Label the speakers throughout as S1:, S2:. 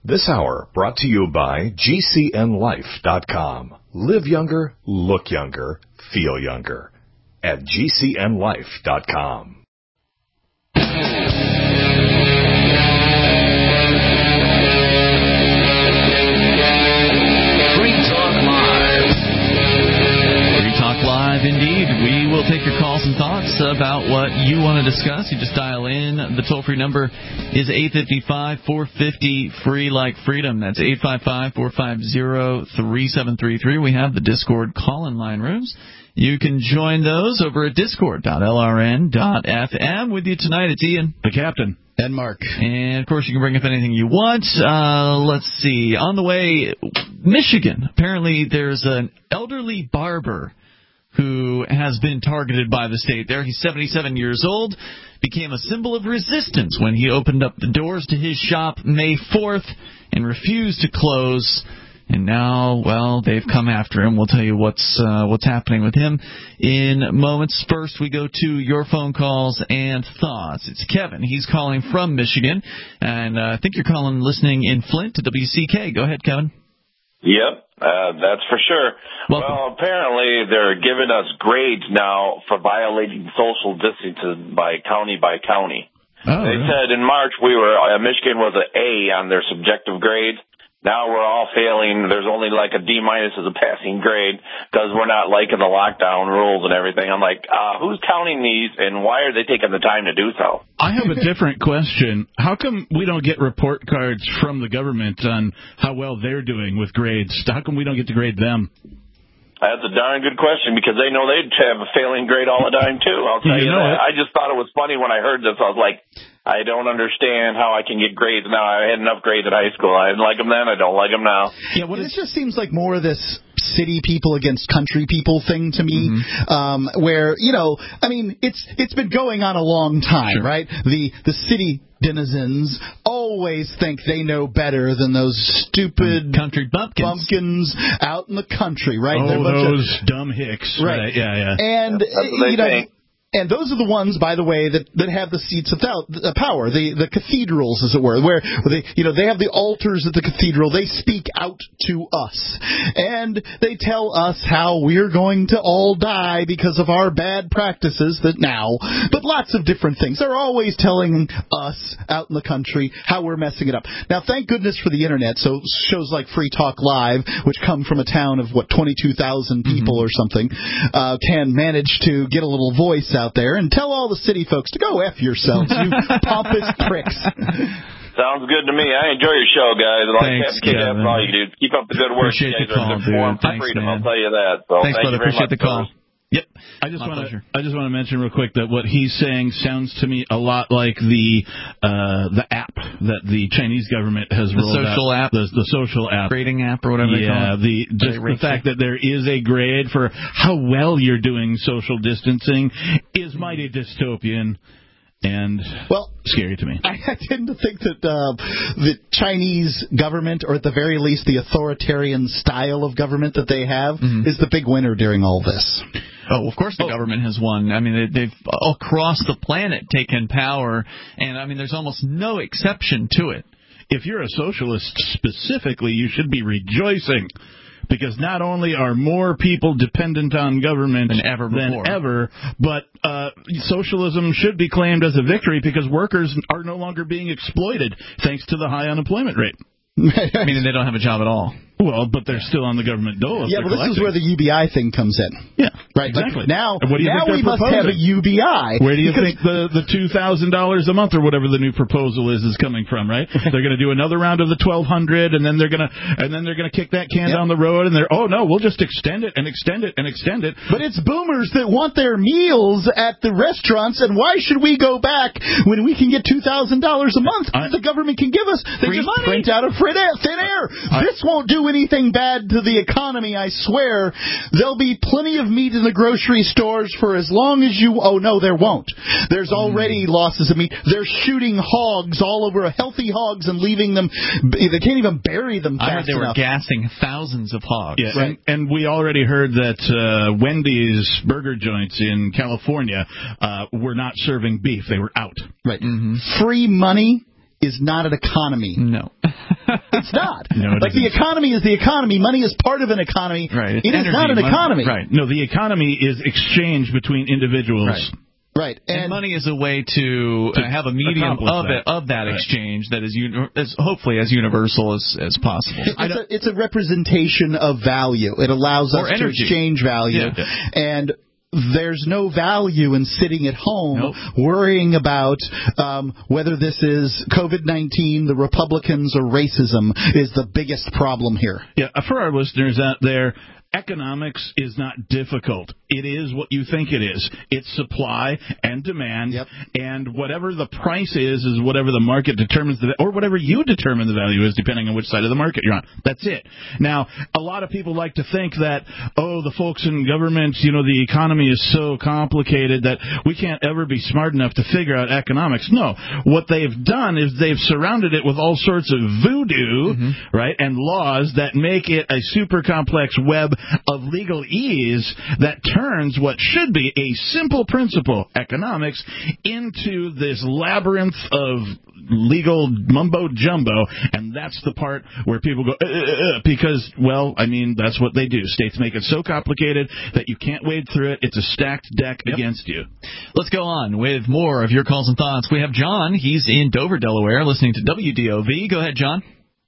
S1: This hour brought to you by GCNLife.com. Live younger, look younger, feel younger. At GCNLife.com.
S2: Indeed. We will take your calls and thoughts about what you want to discuss. You just dial in. The toll-free number is 855-450-FREE like freedom. That's 855-450-3733. We have the Discord call-in line rooms. You can join those over at discord.lrn.fm. With you tonight, it's Ian,
S3: the captain,
S4: and Mark.
S2: And, of course, you can bring up anything you want. Let's see. On the way, Michigan. Apparently, there's an elderly barber who has been targeted by the state there. He's 77 years old, became a symbol of resistance when he opened up the doors to his shop May 4th and refused to close. And now, well, they've come after him. We'll tell you what's happening with him in moments. First, we go to your phone calls and thoughts. It's Kevin. He's calling from Michigan, and I think you're listening in Flint to WCK. Go ahead, Kevin.
S5: Yep. That's for sure.
S2: Welcome.
S5: Well, apparently they're giving us grades now for violating social distancing by county.
S2: Oh,
S5: they said in March Michigan was an A on their subjective grades. Now we're all failing. There's only like a D- as a passing grade because we're not liking the lockdown rules and everything. I'm like, who's counting these and why are they taking the time to do so?
S3: I have a different question. How come we don't get report cards from the government on how well they're doing with grades? How come we don't get to grade them?
S5: That's a darn good question because they know they'd have a failing grade all the time, too. I'll tell you that. I just thought it was funny when I heard this. I was like, I don't understand how I can get grades now. I had enough grades in high school. I didn't like them then. I don't like them now.
S4: Yeah, well, this just seems like more of this city people against country people thing to me, where, it's been going on a long time, right? The city denizens always think they know better than those stupid
S2: country bumpkins
S4: out in the country, right?
S3: Oh, those dumb hicks.
S4: Right.
S3: Yeah.
S4: And, and those are the ones, by the way, that have the seats of power, the cathedrals, as it were, where they have the altars at the cathedral. They speak out to us, and they tell us how we're going to all die because of our bad practices but lots of different things. They're always telling us out in the country how we're messing it up. Now, thank goodness for the internet. So shows like Free Talk Live, which come from a town of 22,000 people or something, can manage to get a little voice out there and tell all the city folks to go F yourselves, you pompous pricks.
S5: Sounds good to me. I enjoy your show, guys.
S2: Thanks, Kevin.
S5: That's all you do. Keep up the good work.
S2: Appreciate
S5: you guys
S2: the call,
S5: are good form for
S2: Thanks,
S5: freedom,
S2: man.
S5: I'll tell you that. So
S2: thanks, brother. Appreciate the call.
S3: Yep. I just want to mention real quick that what he's saying sounds to me a lot like the app that the Chinese government has rolled out. The social app.
S2: Grading app or whatever they call it.
S3: The fact that there is a grade for how well you're doing social distancing is mighty dystopian. And scary to me.
S4: I tend to think that the Chinese government, or at the very least the authoritarian style of government that they have, is the big winner during all this.
S2: Oh, of course the government has won. I mean, they've across the planet taken power, and I mean, there's almost no exception to it.
S3: If you're a socialist specifically, you should be rejoicing. Because not only are more people dependent on government
S2: than ever,
S3: but socialism should be claimed as a victory because workers are no longer being exploited thanks to the high unemployment rate.
S2: Meaning they don't have a job at all.
S3: Well, but they're still on the government dole.
S4: Yeah, but this is where the UBI thing comes in.
S3: Yeah,
S4: right.
S3: Exactly.
S4: Now
S3: we
S4: must have a UBI.
S3: Where do you think the $2,000 a month or whatever the new proposal is coming from? Right? They're going to do another round of the $1,200, and then they're going to kick that can down the road, and we'll just extend it and extend it and extend it.
S4: But it's boomers that want their meals at the restaurants, and why should we go back when we can get $2,000 a month? The government can give us. They just print out of thin air. This won't do anything bad to the economy, I swear. There'll be plenty of meat in the grocery stores for as long as you... Oh, no, there won't. There's already losses of meat. They're shooting hogs all over, healthy hogs, and leaving them... They can't even bury them fast
S2: I heard they
S4: enough.
S2: were gassing thousands of hogs.
S3: Yeah, right. and we already heard that Wendy's burger joints in California were not serving beef. They were out.
S4: Right. Free money is not an economy.
S2: No.
S4: It's not.
S3: No,
S4: like the economy is the economy. Money is part of an economy.
S2: Right.
S4: It is not an economy.
S3: Right. No, the economy is exchange between individuals.
S4: Right.
S2: And money is a way to have a medium of that exchange that is hopefully as universal as possible.
S4: It's a representation of value. It allows us to exchange value. Yeah. And there's no value in sitting at home worrying about whether this is COVID-19, the Republicans, or racism is the biggest problem here.
S3: Yeah, for our listeners out there, economics is not difficult. It is what you think it is. It's supply and demand, and whatever the price is whatever the market determines, or whatever you determine the value is, depending on which side of the market you're on. That's it. Now, a lot of people like to think that, the folks in government, the economy is so complicated that we can't ever be smart enough to figure out economics. No. What they've done is they've surrounded it with all sorts of voodoo, right, and laws that make it a super complex web of legalese that turns what should be a simple principle, economics, into this labyrinth of legal mumbo-jumbo, and that's the part where people go, because, that's what they do. States make it so complicated that you can't wade through it. It's a stacked deck against you.
S2: Let's go on with more of your calls and thoughts. We have John. He's in Dover, Delaware, listening to WDOV. Go ahead, John.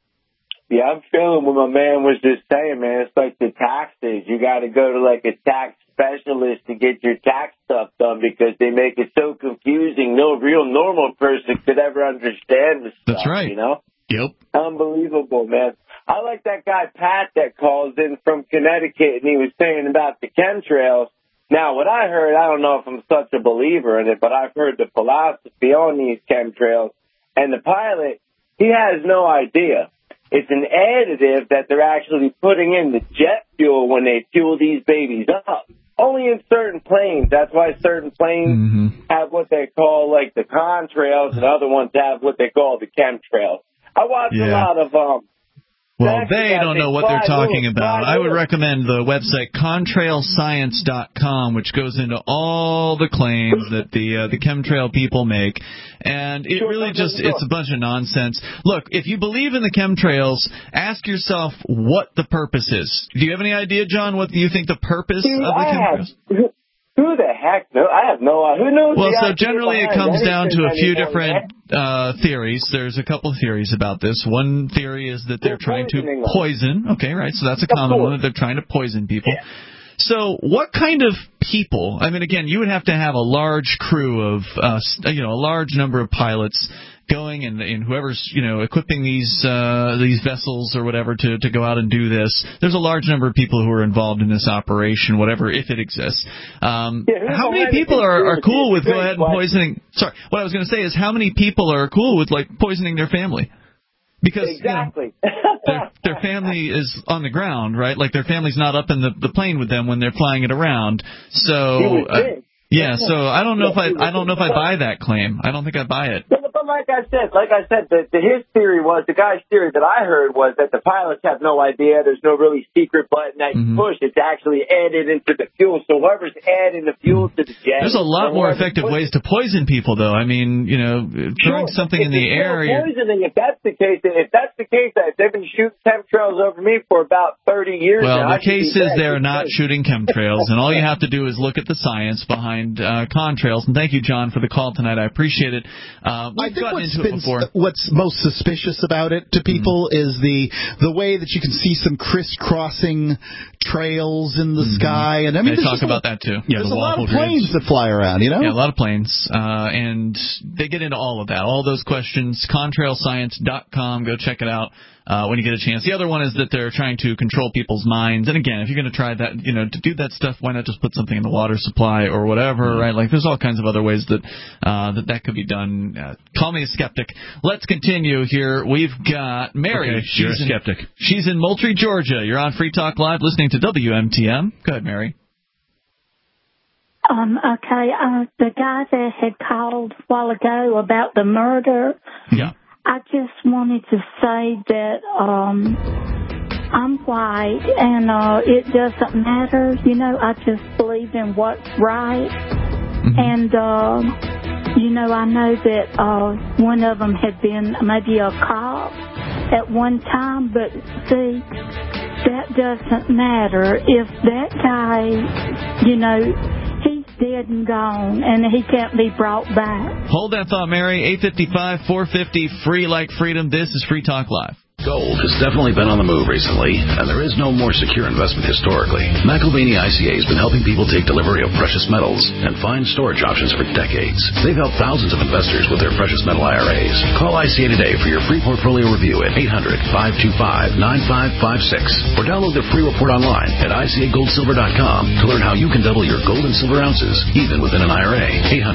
S6: Yeah, I'm feeling what my man was just saying, man. It's like the taxes. You got to go to like a tax specialist to get your tax stuff done because they make it so confusing. No real normal person could ever understand the stuff.
S2: That's right.
S3: Yep.
S6: Unbelievable, man. I like that guy, Pat, that calls in from Connecticut, and he was saying about the chemtrails. Now, what I heard, I don't know if I'm such a believer in it, but I've heard the philosophy on these chemtrails, and the pilot, he has no idea. It's an additive that they're actually putting in the jet fuel when they fuel these babies up. Only in certain planes. That's why certain planes have what they call like the contrails, and other ones have what they call the chemtrails. I watch a lot of
S2: Well, they don't know what they're talking about. I would recommend the website contrailscience.com, which goes into all the claims that the chemtrail people make. And it really just, it's a bunch of nonsense. Look, if you believe in the chemtrails, ask yourself what the purpose is. Do you have any idea, John, what you think the purpose of the chemtrails?
S6: Who the heck knows? I have no idea. Who knows?
S2: Well, so generally it comes down to a few different theories. There's a couple of theories about this. One theory is that they're trying to poison. Okay, right. So that's a common one, that they're trying to poison people. Yeah. So what kind of people? I mean, again, you would have to have a large crew of, a large number of pilots going and whoever's equipping these vessels or whatever to go out and do this. There's a large number of people who are involved in this operation, whatever, if it exists. How many people are cool with go ahead and poisoning? Sorry, what I was going to say is how many people are cool with poisoning their family? Because their family is on the ground, right? Like their family's not up in the plane with them when they're flying it around. So so I don't know if I buy that claim. I don't think I buy it.
S6: But like I said, his theory was, the guy's theory that I heard was that the pilots have no idea. There's no really secret button that you push. It's actually added into the fuel. So whoever's adding the fuel to the jet.
S2: There's a lot more effective ways to poison people, though. I mean, throwing something in the air.
S6: Poisoning. If that's the case, they've been shooting chemtrails over me for about 30 years now.
S2: Well, the case is they're not shooting chemtrails, and all you have to do is look at the science behind contrails. And thank you, John, for the call tonight. I appreciate it.
S4: I think what's most suspicious about it to people is the way that you can see some crisscrossing trails in the sky. And I mean,
S2: they talk about that too. Yeah,
S4: there's a lot of planes that fly around,
S2: Yeah, a lot of planes. And they get into all of that, all those questions. Contrailscience.com. Go check it out when you get a chance. The other one is that they're trying to control people's minds. And again, if you're going to try that, to do that stuff, why not just put something in the water supply or whatever, right? Like there's all kinds of other ways that that could be done. Call me a skeptic. Let's continue here. We've got Mary.
S3: Okay, you're a skeptic.
S2: She's in Moultrie, Georgia. You're on Free Talk Live listening to WMTM. Go ahead, Mary.
S7: The guy that had called a while ago about the murder.
S2: Yeah.
S7: I just wanted to say that I'm white, and it doesn't matter. I just believe in what's right. And, I know that one of them had been maybe a cop, at one time, but see, that doesn't matter if that guy, you know, he's dead and gone, and he can't be brought back.
S2: Hold that thought, Mary. 855-450, free like freedom. This is Free Talk Live.
S8: Gold has definitely been on the move recently, and there is no more secure investment historically. McIlvaney ICA has been helping people take delivery of precious metals and find storage options for decades. They've helped thousands of investors with their precious metal IRAs. Call ICA today for your free portfolio review at 800-525-9556 or download the free report online at ICAGoldSilver.com to learn how you can double your gold and silver ounces, even within an IRA.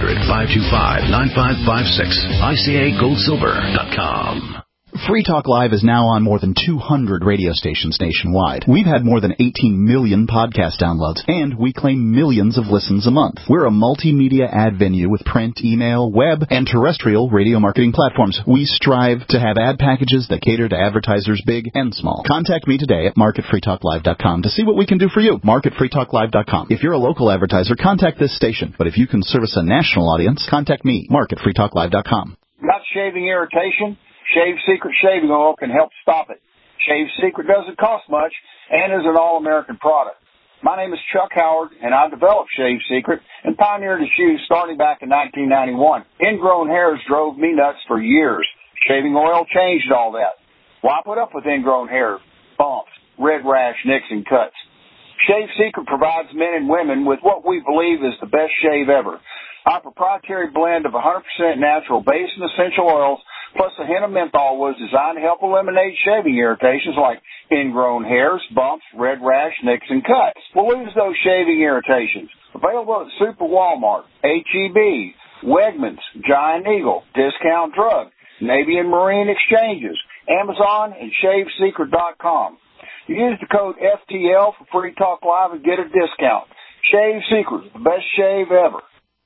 S8: 800-525-9556. ICAGoldSilver.com.
S9: Free Talk Live is now on more than 200 radio stations nationwide. We've had more than 18 million podcast downloads, and we claim millions of listens a month. We're a multimedia ad venue with print, email, web, and terrestrial radio marketing platforms. We strive to have ad packages that cater to advertisers big and small. Contact me today at marketfreetalklive.com to see what we can do for you. Marketfreetalklive.com. If you're a local advertiser, contact this station. But if you can service a national audience, contact me, marketfreetalklive.com.
S10: Got shaving irritation? Shave Secret shaving oil can help stop it. Shave Secret doesn't cost much and is an all-American product. My name is Chuck Howard, and I developed Shave Secret and pioneered its use starting back in 1991. Ingrown hairs drove me nuts for years. Shaving oil changed all that. Why put up with ingrown hair, bumps, red rash, nicks, and cuts? Shave Secret provides men and women with what we believe is the best shave ever. Our proprietary blend of 100% natural base and essential oils plus a hint of menthol was designed to help eliminate shaving irritations like ingrown hairs, bumps, red rash, nicks, and cuts. We'll lose those shaving irritations. Available at Super Walmart, H-E-B, Wegmans, Giant Eagle, Discount Drug, Navy and Marine Exchanges, Amazon, and ShaveSecret.com. Use the code FTL for Free Talk Live and get a discount. Shave Secret, the best shave ever.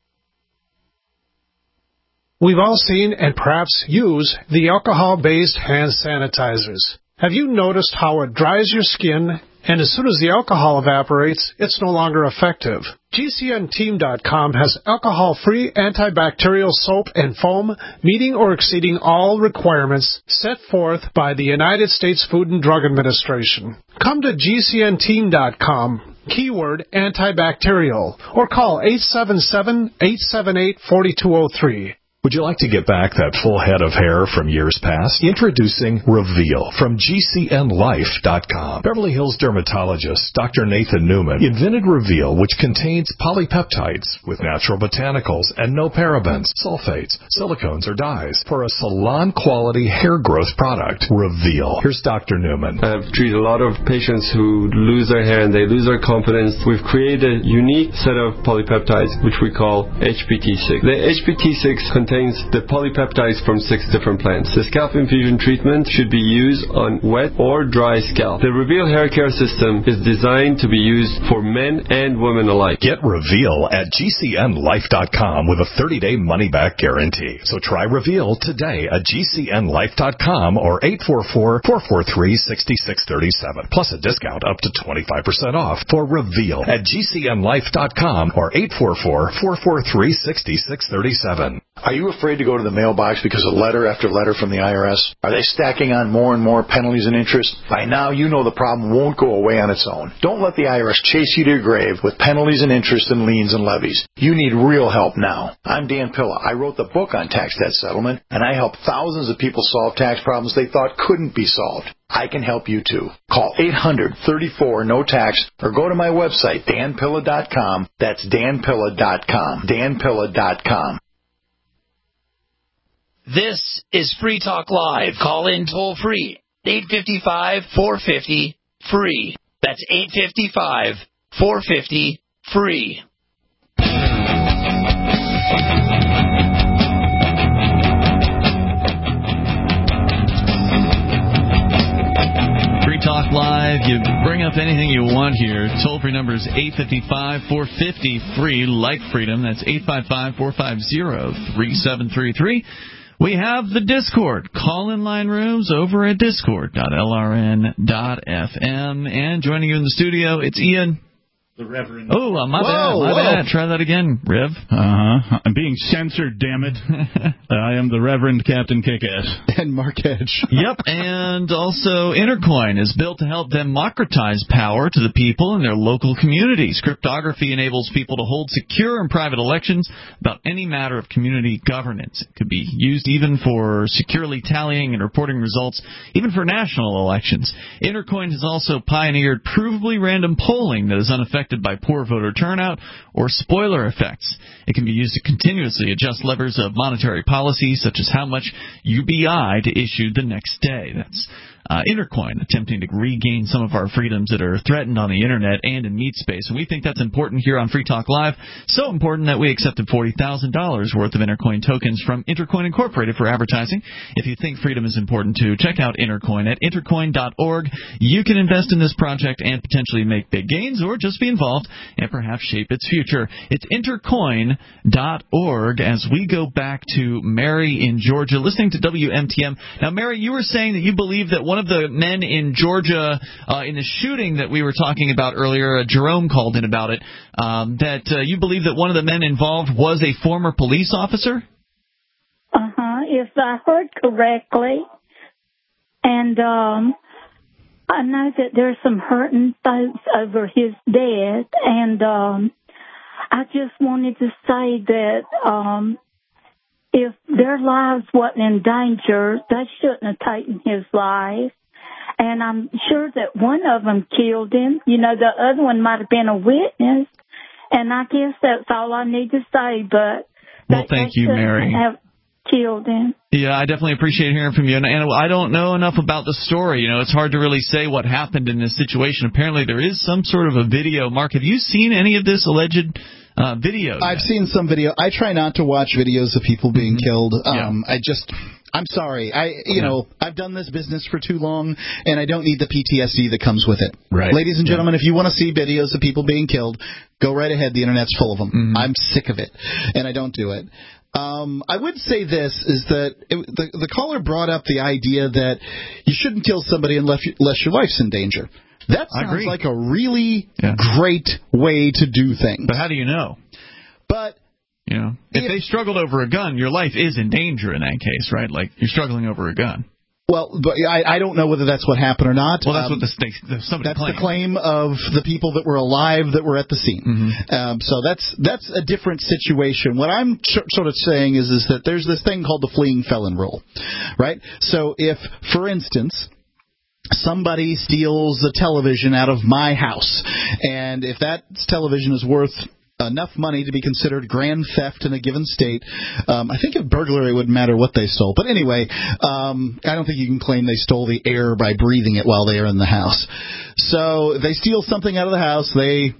S11: We've all seen and perhaps use the alcohol-based hand sanitizers. Have you noticed how it dries your skin, and as soon as the alcohol evaporates, it's no longer effective? GCNteam.com has alcohol-free antibacterial soap and foam meeting or exceeding all requirements set forth by the United States Food and Drug Administration. Come to GCNteam.com, keyword antibacterial, or call 877-878-4203.
S1: Would you like to get back that full head of hair from years past? Introducing Reveal from GCNlife.com. Beverly Hills dermatologist Dr. Nathan Newman invented Reveal, which contains polypeptides with natural botanicals and no parabens, sulfates, silicones, or dyes for a salon-quality hair growth product. Reveal. Here's Dr. Newman.
S12: I've treated a lot of patients who lose their hair and they lose their confidence. We've created a unique set of polypeptides, which we call HPT6. The HPT6 contains the polypeptides from 6 different plants. The scalp infusion treatment should be used on wet or dry scalp. The Reveal hair care system is designed to be used for men and women alike.
S1: Get Reveal at GCNlife.com with a 30-day money-back guarantee. So try Reveal today at GCNlife.com or 844-443-6637. Plus a discount up to 25% off for Reveal at GCNlife.com or 844-443-6637.
S13: Are you afraid to go to the mailbox because of letter after letter from the IRS? Are they stacking on more and more penalties and interest? By now, you know the problem won't go away on its own. Don't let the IRS chase you to your grave with penalties and interest and liens and levies. You need real help now. I'm Dan Pilla. I wrote the book on tax debt settlement, and I help thousands of people solve tax problems they thought couldn't be solved. I can help you too. Call 800-34-NO-TAX or go to my website, danpilla.com. That's danpilla.com. danpilla.com.
S14: This is Free Talk Live. Call in toll free. 855-450-FREE. That's 855-450-FREE.
S2: Free Talk Live. You bring up anything you want here. Toll-free number is 855-450-FREE, like freedom. That's 855-450-3733. We have the Discord. Call-in line rooms over at discord.lrn.fm. And joining you in the studio, it's Ian.
S3: The Reverend.
S2: Oh, my bad. Try that again, Rev.
S3: I'm being censored, damn it. I am the Reverend Captain Kickass.
S9: And Mark Edge.
S2: Yep, and also Intercoin is built to help democratize power to the people in their local communities. Cryptography enables people to hold secure and private elections about any matter of community governance. It could be used even for securely tallying and reporting results, even for national elections. Intercoin has also pioneered provably random polling that is unaffected by poor voter turnout or spoiler effects. It can be used to continuously adjust levers of monetary policy, such as how much UBI to issue the next day. That's Intercoin, attempting to regain some of our freedoms that are threatened on the Internet and in meat space. And we think that's important here on Free Talk Live. So important that we accepted $40,000 worth of Intercoin tokens from Intercoin Incorporated for advertising. If you think freedom is important too, check out Intercoin at intercoin.org. You can invest in this project and potentially make big gains, or just be involved and perhaps shape its future. It's intercoin.org. As we go back to Mary in Georgia, listening to WMTM. Now, Mary, you were saying that you believe that one of the men in Georgia in the shooting that we were talking about earlier, Jerome called in about it, that you believe that one of the men involved was a former police officer?
S7: If I heard correctly. And I know that there's some hurting folks over his death, and I just wanted to say that if their lives wasn't in danger, they shouldn't have taken his life. And I'm sure that one of them killed him. You know, the other one might have been a witness. And I guess that's all I need to say. But
S2: well, thank you, Mary.
S7: Have killed him.
S2: Yeah, I definitely appreciate hearing from you. And I don't know enough about the story. You know, it's hard to really say what happened in this situation. Apparently, there is some sort of a video. Mark, have you seen any of this alleged video?
S9: I've seen some video. I try not to watch videos of people being killed. I'm sorry. I've done this business for too long, and I don't need the PTSD that comes with it.
S3: Right.
S9: Ladies and gentlemen, if you want to see videos of people being killed, go right ahead. The Internet's full of them. I'm sick of it, and I don't do it. I would say this, is that the caller brought up the idea that you shouldn't kill somebody unless your life's in danger. That sounds like a really great way to do things.
S2: But how do you know?
S9: But
S2: you know, if they struggled over a gun, your life is in danger in that case, right? Like, you're struggling over a gun.
S9: Well, but I don't know whether that's what happened or not.
S2: Well, that's what somebody claimed.
S9: The claim of the people that were alive that were at the scene. So that's a different situation. What I'm sort of saying is that there's this thing called the fleeing felon rule, right? So if, for instance, somebody steals a television out of my house, and if that television is worth enough money to be considered grand theft in a given state. I think if burglary wouldn't matter what they stole. But anyway, I don't think you can claim they stole the air by breathing it while they are in the house. So they steal something out of the house.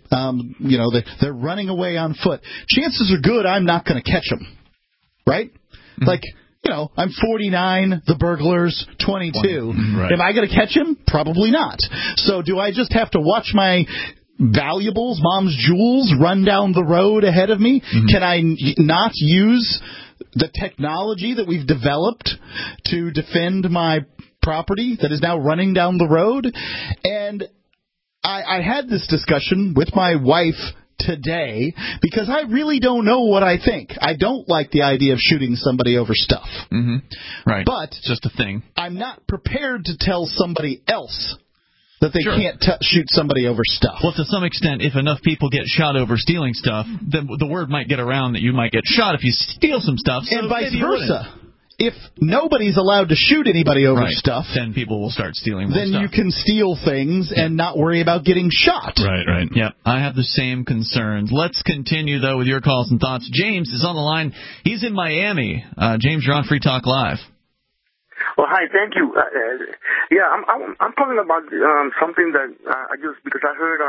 S9: They're running away on foot. Chances are good I'm not going to catch them, right? Like, I'm 49, the burglar's 22.
S3: Right.
S9: Am I going to catch him? Probably not. So do I just have to watch my valuables, mom's jewels, run down the road ahead of me? Can I not use the technology that we've developed to defend my property that is now running down the road? And I had this discussion with my wife today because I really don't know what I think. I don't like the idea of shooting somebody over stuff.
S2: Right.
S9: But
S2: it's just a thing.
S9: I'm not prepared to tell somebody else that they can't shoot somebody over stuff.
S2: Well, to some extent, if enough people get shot over stealing stuff, then the word might get around that you might get shot if you steal some stuff. So
S9: and vice versa. If nobody's allowed to shoot anybody over stuff,
S2: then people will start stealing more
S9: then
S2: stuff.
S9: You can steal things and not worry about getting shot.
S3: Right.
S2: Yep, I have the same concerns. Let's continue, though, with your calls and thoughts. James is on the line. He's in Miami. James, you're on Free Talk Live.
S15: Well, hi, thank you. I'm talking about something that I just, because I heard,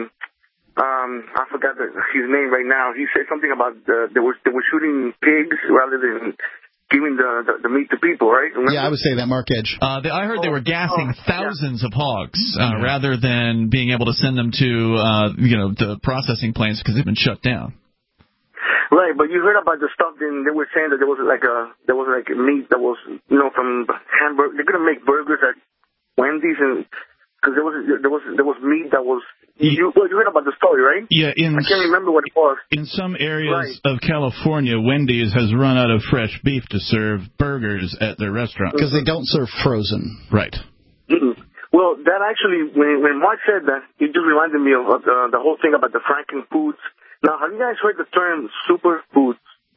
S15: I forgot his name right now. He said something about they were shooting pigs rather than giving the meat to people, right? Remember?
S9: Yeah, I would say that, Mark Edge.
S2: I heard they were gassing thousands of hogs rather than being able to send them to the processing plants because they've been shut down.
S15: Right, but you heard about the stuff. Then they were saying that there was like meat that was from hamburger. They're gonna make burgers at Wendy's, and Because there was meat that was. You heard about the story, right?
S3: Yeah,
S15: I can't remember what it was.
S3: In some areas of California, Wendy's has run out of fresh beef to serve burgers at their restaurant.
S4: Because they don't serve frozen.
S3: Right.
S15: Mm-mm. Well, that actually, when Mark said that, it just reminded me of the whole thing about the Franken foods. Now, have you guys heard the term superfood?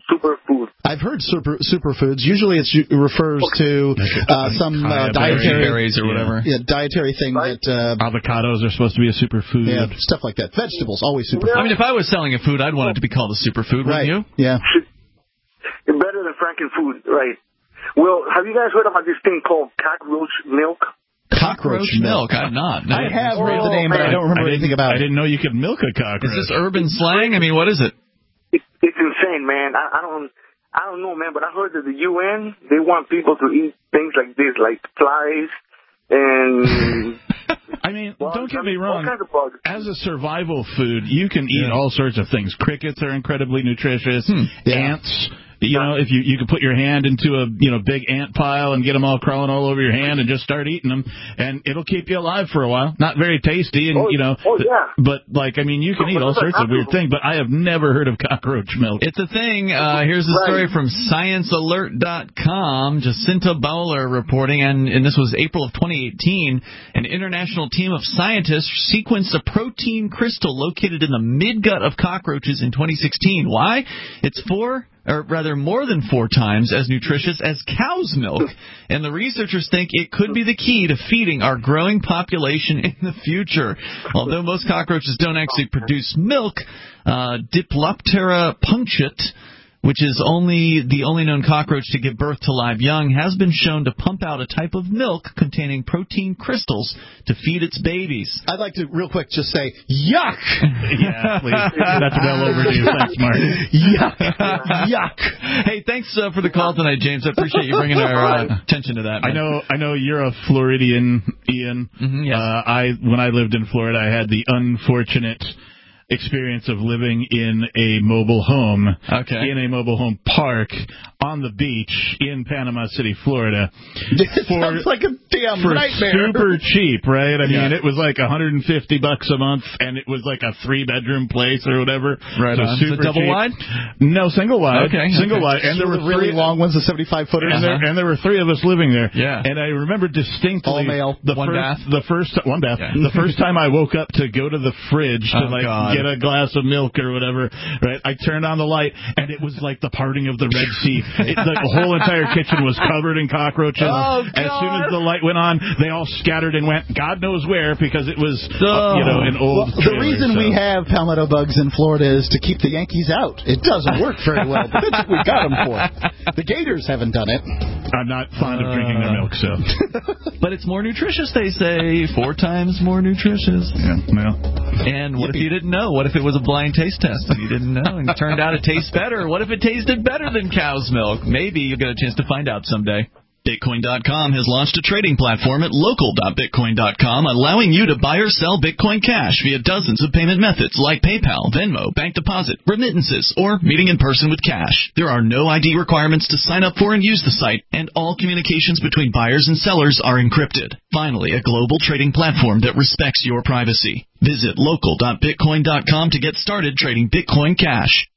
S4: I've heard superfoods. Usually it refers to some dietary
S2: berries or whatever.
S4: Yeah, dietary thing that
S3: avocados are supposed to be a superfood.
S4: Yeah, stuff like that. Vegetables always superfood.
S2: I mean, if I was selling a food, I'd want it to be called a superfood, wouldn't you?
S4: Yeah.
S15: Better than Franken food, right? Well, have you guys heard about this thing called cockroach milk?
S2: Cockroach milk? I've not.
S4: I have heard the name, but I don't remember anything about it.
S3: I didn't know you could milk a cockroach.
S2: Is this urban slang? I mean, what is it?
S15: It's insane, man. I don't know, man, but I heard that the UN, they want people to eat things like this, like flies and...
S3: I mean, don't get me wrong.
S15: All kinds of bugs.
S3: As a survival food, you can eat all sorts of things. Crickets are incredibly nutritious. Ants... You know, if you could put your hand into a big ant pile and get them all crawling all over your hand and just start eating them, and it'll keep you alive for a while. Not very tasty, and but like, I mean, you can eat all sorts of weird things. But I have never heard of cockroach milk.
S2: It's a thing. Here's a story from ScienceAlert.com. Jacinta Bowler reporting, and this was April of 2018. An international team of scientists sequenced a protein crystal located in the midgut of cockroaches in 2016. Why? It's more than 4 times as nutritious as cow's milk. And the researchers think it could be the key to feeding our growing population in the future. Although most cockroaches don't actually produce milk, Diploptera punctate, which is the only known cockroach to give birth to live young, has been shown to pump out a type of milk containing protein crystals to feed its babies.
S4: I'd like to, real quick, just say, yuck!
S3: Yeah, please. That's well overdue. Thanks, Mark.
S4: Yuck!
S2: Hey, thanks for the call tonight, James. I appreciate you bringing our attention to that, man.
S3: I know you're a Floridian, Ian.
S2: Mm-hmm, yes.
S3: When I lived in Florida, I had the unfortunate experience of living in a mobile home, in a mobile home park on the beach in Panama City, Florida.
S4: Sounds like a damn nightmare.
S3: Super cheap, right? I mean, it was like $150 a month, and it was like a 3-bedroom place or whatever.
S2: Right.
S3: So super
S2: double
S3: cheap.
S2: wide?
S3: No, single wide. Single wide. And there were
S4: really long ones, the 75-footers.
S3: And there were 3 of us living there.
S2: Yeah.
S3: And I remember distinctly
S4: all male.
S2: One bath.
S3: The first time I woke up to go to the fridge to get a glass of milk or whatever, right? I turned on the light, and it was like the parting of the Red Sea. The whole entire kitchen was covered in cockroaches. As soon as the light went on, they all scattered and went God knows where, because it was an old trailer.
S4: The reason we have palmetto bugs in Florida is to keep the Yankees out. It doesn't work very well, but that's what we got them for. The Gators haven't done it.
S3: I'm not fond of drinking their milk, so.
S2: But it's more nutritious, they say. 4 times more nutritious.
S3: Yeah, well.
S2: And what if you didn't know? What if it was a blind taste test and you didn't know and it turned out it tastes better? What if it tasted better than cow's milk? Maybe you'll get a chance to find out someday. Bitcoin.com has launched a trading platform at local.bitcoin.com, allowing you to buy or sell Bitcoin Cash via dozens of payment methods like PayPal, Venmo, bank deposit, remittances, or meeting in person with cash. There are no ID requirements to sign up for and use the site, and all communications between buyers and sellers are encrypted. Finally, a global trading platform that respects your privacy. Visit local.bitcoin.com to get started trading Bitcoin Cash.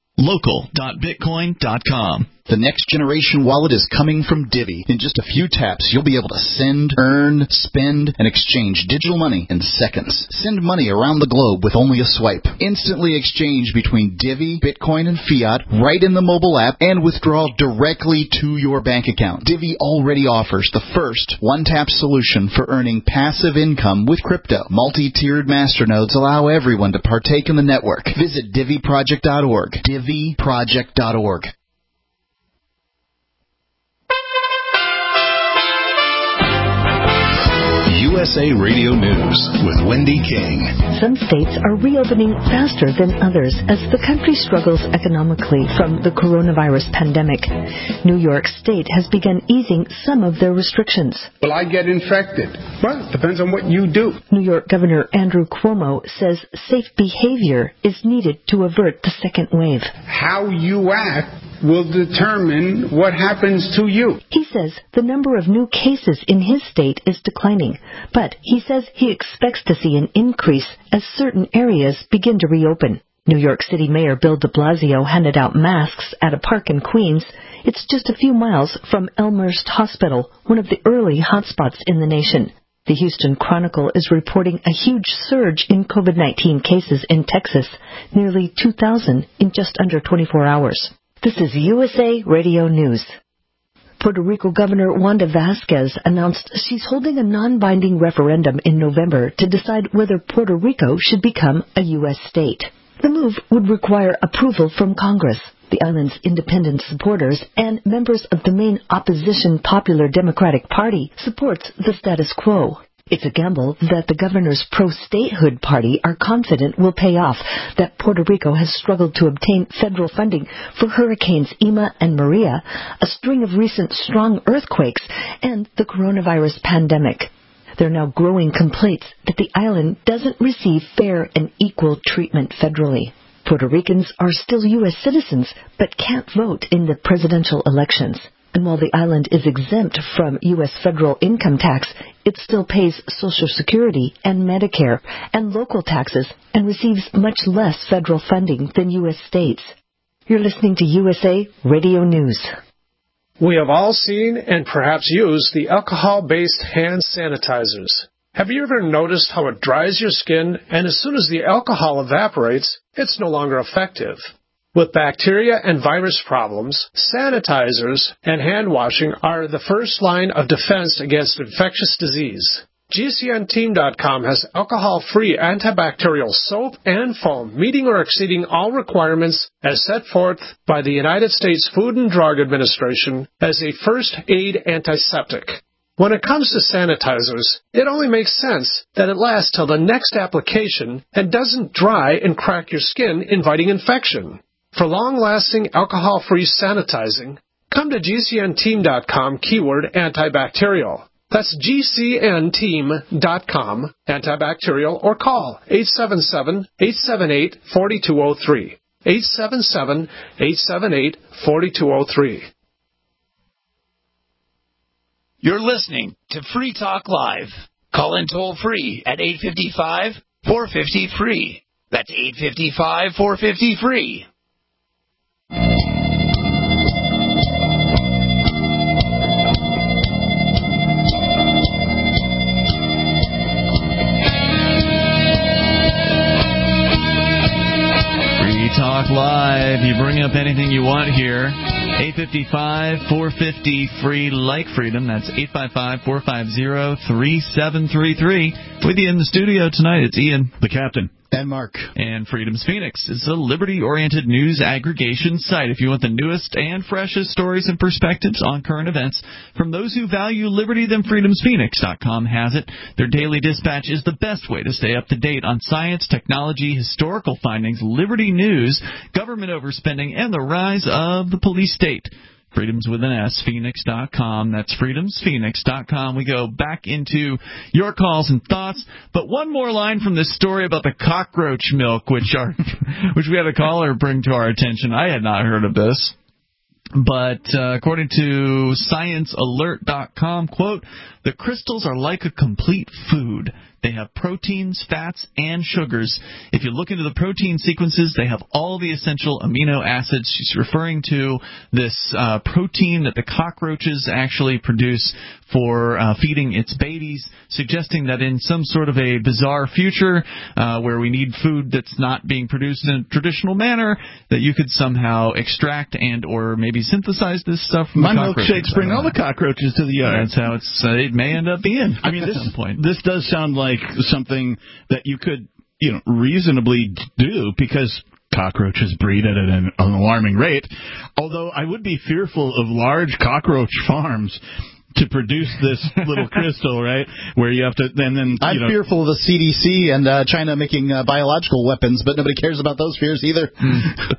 S2: Local.bitcoin.com.
S9: The next generation wallet is coming from Divvy. In just a few taps, you'll be able to send, earn, spend, and exchange digital money in seconds. Send money around the globe with only a swipe. Instantly exchange between Divvy, Bitcoin, and fiat right in the mobile app, and withdraw directly to your bank account. Divvy already offers the first one-tap solution for earning passive income with crypto. Multi-tiered masternodes allow everyone to partake in the network. Visit DivvyProject.org. DivvyProject.org.
S1: USA Radio News with Wendy King.
S16: Some states are reopening faster than others as the country struggles economically from the coronavirus pandemic. New York State has begun easing some of their restrictions.
S17: Will I get infected? Well, it depends on what you do.
S16: New York Governor Andrew Cuomo says safe behavior is needed to avert the second wave.
S17: How you act will determine what happens to you.
S16: He says the number of new cases in his state is declining, but he says he expects to see an increase as certain areas begin to reopen. New York City Mayor Bill de Blasio handed out masks at a park in Queens. It's just a few miles from Elmhurst Hospital, one of the early hotspots in the nation. The Houston Chronicle is reporting a huge surge in COVID-19 cases in Texas, nearly 2,000 in just under 24 hours. This is USA Radio News. Puerto Rico Governor Wanda Vasquez announced she's holding a non-binding referendum in November to decide whether Puerto Rico should become a U.S. state. The move would require approval from Congress, the island's independent supporters, and members of the main opposition Popular Democratic Party supports the status quo. It's a gamble that the governor's pro-statehood party are confident will pay off, that Puerto Rico has struggled to obtain federal funding for Hurricanes Irma and Maria, a string of recent strong earthquakes, and the coronavirus pandemic. There are now growing complaints that the island doesn't receive fair and equal treatment federally. Puerto Ricans are still U.S. citizens, but can't vote in the presidential elections. And while the island is exempt from U.S. federal income tax, it still pays Social Security and Medicare and local taxes and receives much less federal funding than U.S. states. You're listening to USA Radio News.
S11: We have all seen and perhaps used the alcohol-based hand sanitizers. Have you ever noticed how it dries your skin, and as soon as the alcohol evaporates, it's no longer effective? With bacteria and virus problems, sanitizers and hand washing are the first line of defense against infectious disease. GCNteam.com has alcohol-free antibacterial soap and foam, meeting or exceeding all requirements as set forth by the United States Food and Drug Administration as a first aid antiseptic. When it comes to sanitizers, it only makes sense that it lasts till the next application and doesn't dry and crack your skin, inviting infection. For long-lasting alcohol-free sanitizing, come to GCNteam.com keyword antibacterial. That's GCNteam.com, antibacterial, or call 877-878-4203. 877-878-4203.
S14: You're listening to Free Talk Live. Call in toll-free at 855-450-FREE. That's 855-450-FREE.
S2: Talk Live. You bring up anything you want here. 855-450-FREE, like freedom. That's 855-450-3733. With you in the studio tonight, it's Ian,
S3: the captain,
S4: and Mark.
S2: And Freedom's Phoenix is a liberty-oriented news aggregation site. If you want the newest and freshest stories and perspectives on current events from those who value liberty, then freedomsphoenix.com has it. Their daily dispatch is the best way to stay up to date on science, technology, historical findings, liberty news, government overspending, and the rise of the police state. Freedoms with an S, Phoenix.com. That's freedomsphoenix.com. We go back into your calls and thoughts. But one more line from this story about the cockroach milk, which we had a caller bring to our attention. I had not heard of this. But according to ScienceAlert.com, quote, the crystals are like a complete food. They have proteins, fats, and sugars. If you look into the protein sequences, they have all the essential amino acids. She's referring to this protein that the cockroaches actually produce for feeding its babies, suggesting that in some sort of a bizarre future where we need food that's not being produced in a traditional manner, that you could somehow extract and or maybe synthesize this stuff from the cockroaches.
S3: My milkshakes bring all the cockroaches to the yard.
S2: That's how it may end up being.
S3: I mean,
S2: at some point.
S3: This does sound like something that you could, reasonably do, because cockroaches breed at an alarming rate. Although I would be fearful of large cockroach farms to produce this little crystal, right? Where you have to, and then
S4: I'm fearful of the CDC and China making biological weapons, but nobody cares about those fears either.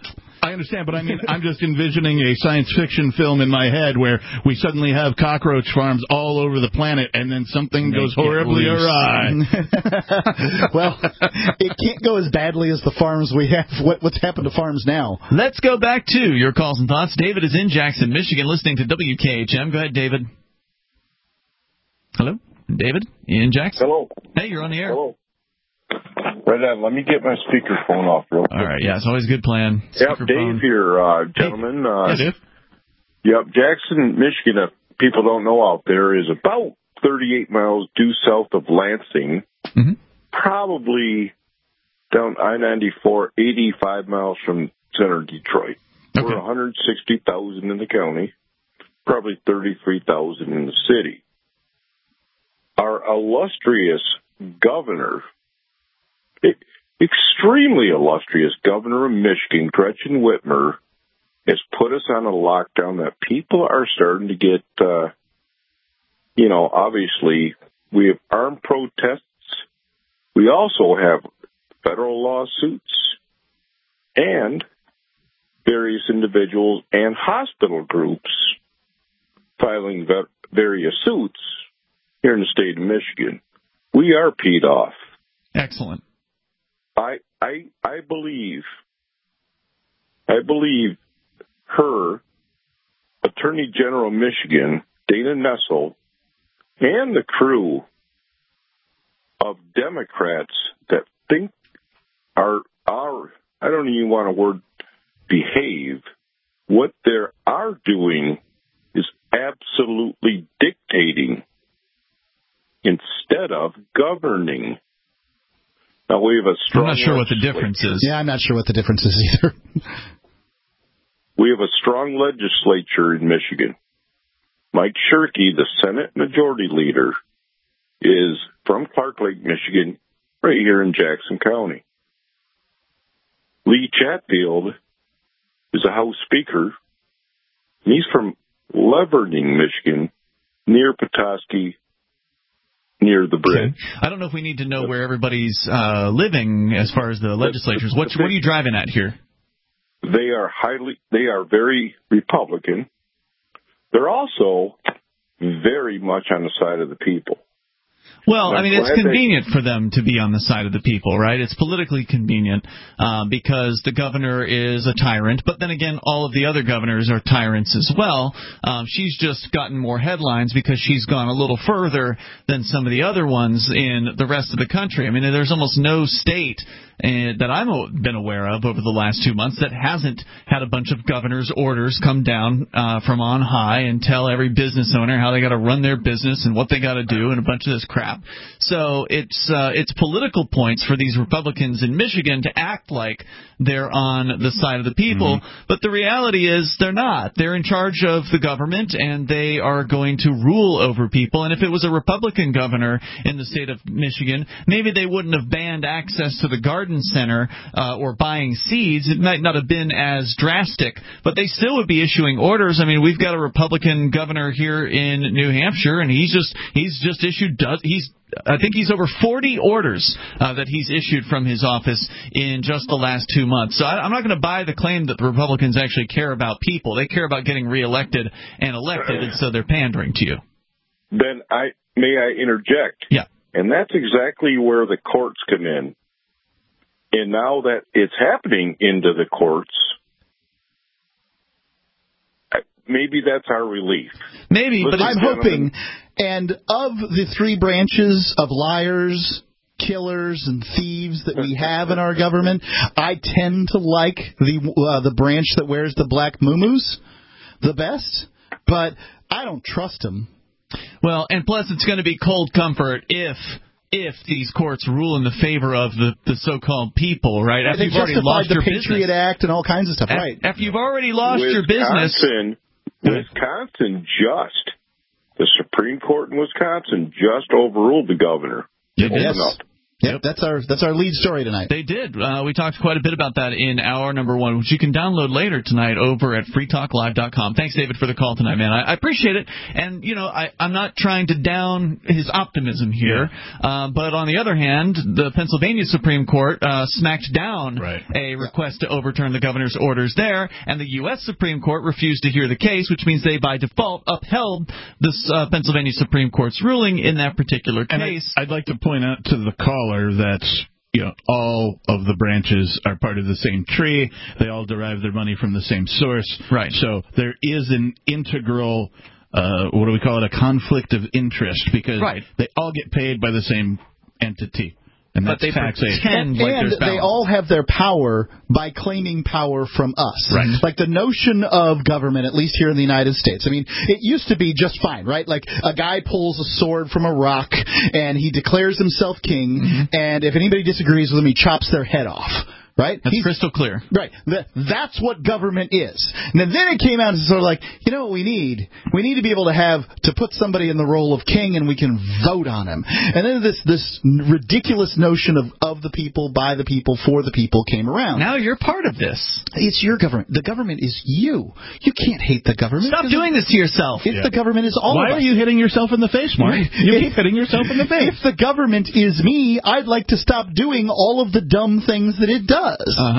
S3: I understand, but I mean, I'm just envisioning a science fiction film in my head where we suddenly have cockroach farms all over the planet, and then something goes horribly awry.
S9: Well, it can't go as badly as the farms we have. What's happened to farms now?
S2: Let's go back to your calls and thoughts. David is in Jackson, Michigan, listening to WKHM. Go ahead, David. Hello? David? You in Jackson?
S18: Hello.
S2: Hey, you're on the air.
S18: Hello. Right on. Let me get my speakerphone off real quick.
S2: All right. Yeah, it's always a good plan.
S18: Yep, Dave here, gentlemen.
S2: Hey, Dave.
S18: Yep, Jackson, Michigan, if people don't know out there, is about 38 miles due south of Lansing, probably down I-94, 85 miles from center Detroit. Okay. We're 160,000 in the county, probably 33,000 in the city. Our illustrious governor, extremely illustrious governor of Michigan, Gretchen Whitmer, has put us on a lockdown that people are starting to get, obviously we have armed protests. We also have federal lawsuits and various individuals and hospital groups filing various suits here in the state of Michigan. We are peed off.
S2: Excellent.
S18: I believe her, Attorney General of Michigan, Dana Nessel, and the crew of Democrats that think are I don't even want to word behave, what they are doing is absolutely dictating instead of governing. Now, we have a strong...
S2: I'm not sure what the difference is.
S9: Yeah, I'm not sure what the difference is either.
S18: We have a strong legislature in Michigan. Mike Shirkey, the Senate Majority Leader, is from Clark Lake, Michigan, right here in Jackson County. Lee Chatfield is a House Speaker, and he's from Leverning, Michigan, near Petoskey, near the bridge.
S2: Okay. I don't know if we need to know where everybody's living as far as the legislatures. What are you driving at here?
S18: They are very Republican. They're also very much on the side of the people.
S2: Well, I mean, it's convenient for them to be on the side of the people, right? It's politically convenient because the governor is a tyrant. But then again, all of the other governors are tyrants as well. She's just gotten more headlines because she's gone a little further than some of the other ones in the rest of the country. I mean, there's almost no state that I've been aware of over the last 2 months that hasn't had a bunch of governor's orders come down from on high and tell every business owner how they got to run their business and what they got to do and a bunch of this crap. So it's political points for these Republicans in Michigan to act like they're on the side of the people, but the reality is they're not. They're in charge of the government, and they are going to rule over people. And if it was a Republican governor in the state of Michigan, maybe they wouldn't have banned access to the garden center or buying seeds. It might not have been as drastic, but they still would be issuing orders. I mean, we've got a Republican governor here in New Hampshire, and he's just issued I think he's over 40 orders that he's issued from his office in just the last 2 months. So I'm not going to buy the claim that the Republicans actually care about people. They care about getting reelected and elected, and so they're pandering to you.
S18: Then may I interject?
S2: Yeah.
S18: And that's exactly where the courts come in. And now that it's happening into the courts, maybe that's our relief.
S2: Maybe, but
S9: I'm hoping. And of the three branches of liars, killers, and thieves that we have in our government, I tend to like the branch that wears the black muumuus the best, but I don't trust them.
S2: Well, and plus it's going to be cold comfort if these courts rule in the favor of the so-called people, right?
S9: After you've already lost your business. Patriot Act and all kinds of stuff, right?
S2: After you've already lost your business.
S18: The Supreme Court in Wisconsin just overruled the governor.
S9: Yes.
S4: Yep, that's our lead story tonight.
S2: They did. We talked quite a bit about that in hour number 1, which you can download later tonight over at freetalklive.com. Thanks, David, for the call tonight, man. I appreciate it. And, I'm not trying to down his optimism here. But on the other hand, the Pennsylvania Supreme Court smacked down a request to overturn the governor's orders there, and the U.S. Supreme Court refused to hear the case, which means they, by default, upheld this Pennsylvania Supreme Court's ruling in that particular case.
S3: And I'd like to point out to the caller that all of the branches are part of the same tree. They all derive their money from the same source.
S2: Right.
S3: So there is an integral, what do we call it, a conflict of interest, because they all get paid by the same entity. And
S2: but they pretend like
S4: and
S2: there's balance.
S4: They all have their power by claiming power from us.
S3: Right.
S4: Like the notion of government, at least here in the United States. I mean, it used to be just fine, right? Like a guy pulls a sword from a rock and he declares himself king, and if anybody disagrees with him, he chops their head off. Right?
S2: That's crystal clear.
S4: Right. That's what government is. And then it came out and sort of like, you know what we need? We need to be able to put somebody in the role of king and we can vote on him. And then this ridiculous notion of the people, by the people, for the people came around.
S2: Now you're part of this.
S4: It's your government. The government is you. You can't hate the government.
S2: Stop doing this to yourself.
S4: It's the government is all of us.
S3: Why are you hitting yourself in the face, Mark? You keep hitting yourself in the face.
S4: If the government is me, I'd like to stop doing all of the dumb things that it does.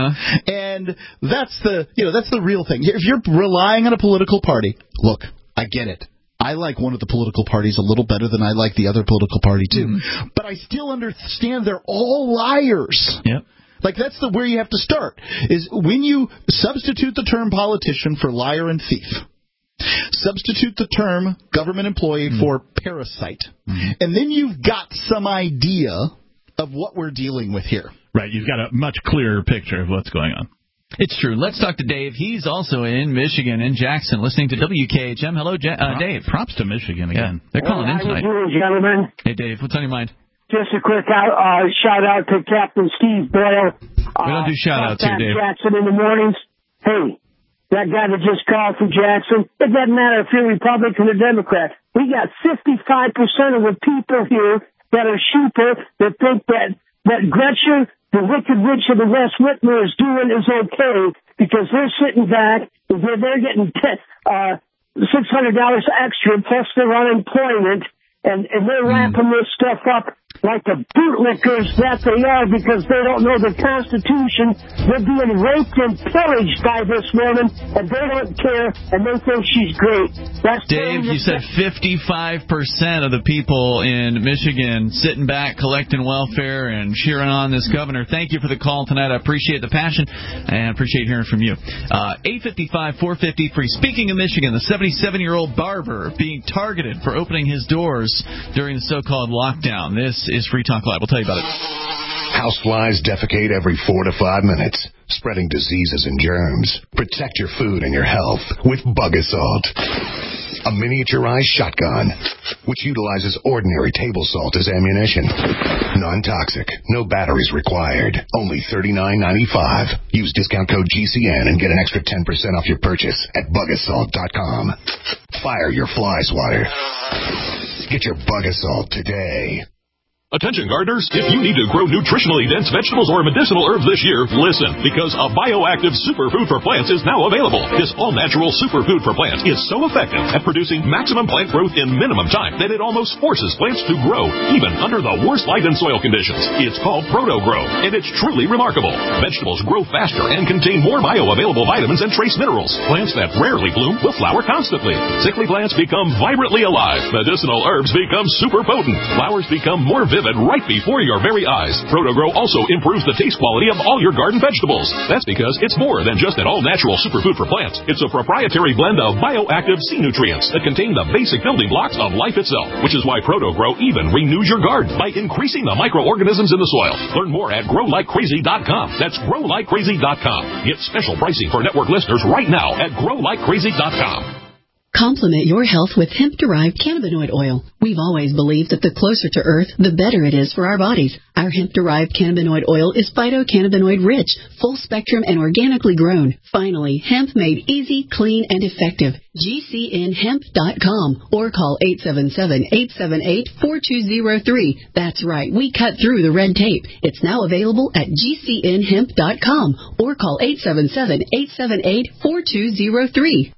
S4: And that's the real thing. If you're relying on a political party, look, I get it. I like one of the political parties a little better than I like the other political party too. But I still understand they're all liars.
S2: Yep.
S4: Like that's where you have to start. Is when you substitute the term politician for liar and thief. Substitute the term government employee for parasite. And then you've got some idea of what we're dealing with here.
S3: Right, you've got a much clearer picture of what's going on.
S2: It's true. Let's talk to Dave. He's also in Michigan, in Jackson, listening to WKHM. Hello, Dave.
S3: Props to Michigan again.
S2: Yeah, they're calling in tonight.
S19: How you doing, gentlemen?
S2: Hey, Dave, what's on your mind?
S19: Just a quick shout out to Captain Steve Boyle.
S2: We don't do shout outs here, Dave.
S19: Jackson in the mornings. Hey, that guy that just called from Jackson, it doesn't matter if you're Republican or Democrat. We got 55% of the people here that are sheeple that think that Gretchen, the wicked witch of the West Whitmer, is doing is okay because they're sitting back and they're getting $600 extra plus their unemployment, and they're wrapping this stuff up like the bootlickers that they are because they don't know the Constitution. They're being raped and pillaged by this woman, and they don't care, and they think she's great. That's
S2: Dave, you said 55% of the people in Michigan sitting back, collecting welfare, and cheering on this governor. Thank you for the call tonight. I appreciate the passion, and I appreciate hearing from you. 855-450-FREE. Speaking of Michigan, the 77-year-old barber being targeted for opening his doors during the so-called lockdown. This is Free Talk Live. We'll tell you about it.
S20: Houseflies defecate every 4 to 5 minutes, spreading diseases and germs. Protect your food and your health with Bug Assault, a miniaturized shotgun which utilizes ordinary table salt as ammunition. Non-toxic, no batteries required. Only $39.95. Use discount code GCN and get an extra 10% off your purchase at bugassault.com. Fire your fly swatter. Get your Bug Assault today.
S21: Attention gardeners, if you need to grow nutritionally dense vegetables or medicinal herbs this year, listen, because a bioactive superfood for plants is now available. This all-natural superfood for plants is so effective at producing maximum plant growth in minimum time that it almost forces plants to grow, even under the worst light and soil conditions. It's called Proto-Grow, and it's truly remarkable. Vegetables grow faster and contain more bioavailable vitamins and trace minerals. Plants that rarely bloom will flower constantly. Sickly plants become vibrantly alive. Medicinal herbs become super potent. Flowers become more vivid right before your very eyes. Proto-Grow also improves the taste quality of all your garden vegetables. That's because it's more than just an all-natural superfood for plants. It's a proprietary blend of bioactive sea nutrients that contain the basic building blocks of life itself, which is why Proto-Grow even renews your garden by increasing the microorganisms in the soil. Learn more at growlikecrazy.com. That's growlikecrazy.com. Get special pricing for network listeners right now at growlikecrazy.com.
S5: Complement your health with hemp-derived cannabinoid oil. We've always believed that the closer to Earth, the better it is for our bodies. Our hemp-derived cannabinoid oil is phytocannabinoid-rich, full-spectrum, and organically grown. Finally, hemp made easy, clean, and effective. GCNhemp.com or call 877-878-4203. That's right, we cut through the red tape. It's now available at GCNhemp.com or call 877-878-4203.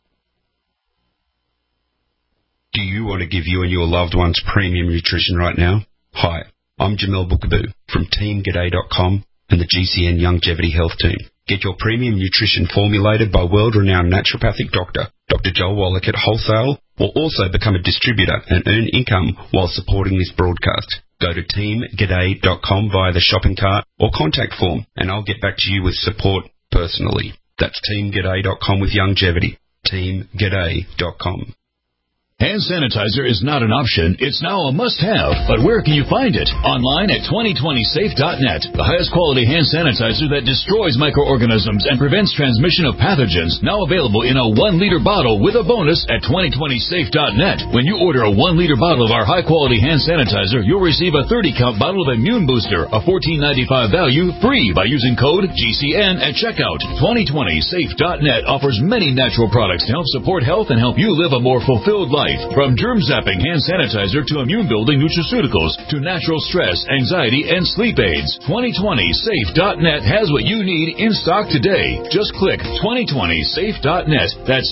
S22: Do you want to give you and your loved ones premium nutrition right now? Hi, I'm Jamel Bookaboo from TeamGaday.com and the GCN Longevity Health Team. Get your premium nutrition formulated by world-renowned naturopathic doctor, Dr. Joel Wallach at Wholesale, or also become a distributor and earn income while supporting this broadcast. Go to TeamGaday.com via the shopping cart or contact form, and I'll get back to you with support personally. That's TeamGaday.com with longevity. TeamGaday.com.
S23: Hand sanitizer is not an option, it's now a must-have. But where can you find it? Online at 2020safe.net. The highest quality hand sanitizer that destroys microorganisms and prevents transmission of pathogens. Now available in a 1-liter bottle with a bonus at 2020safe.net. When you order a 1-liter bottle of our high-quality hand sanitizer, you'll receive a 30-count bottle of Immune Booster, a $14.95 value, free by using code GCN at checkout. 2020safe.net offers many natural products to help support health and help you live a more fulfilled life. From germ-zapping hand sanitizer to immune-building nutraceuticals to natural stress, anxiety, and sleep aids. 2020safe.net has what you need in stock today. Just click 2020safe.net. That's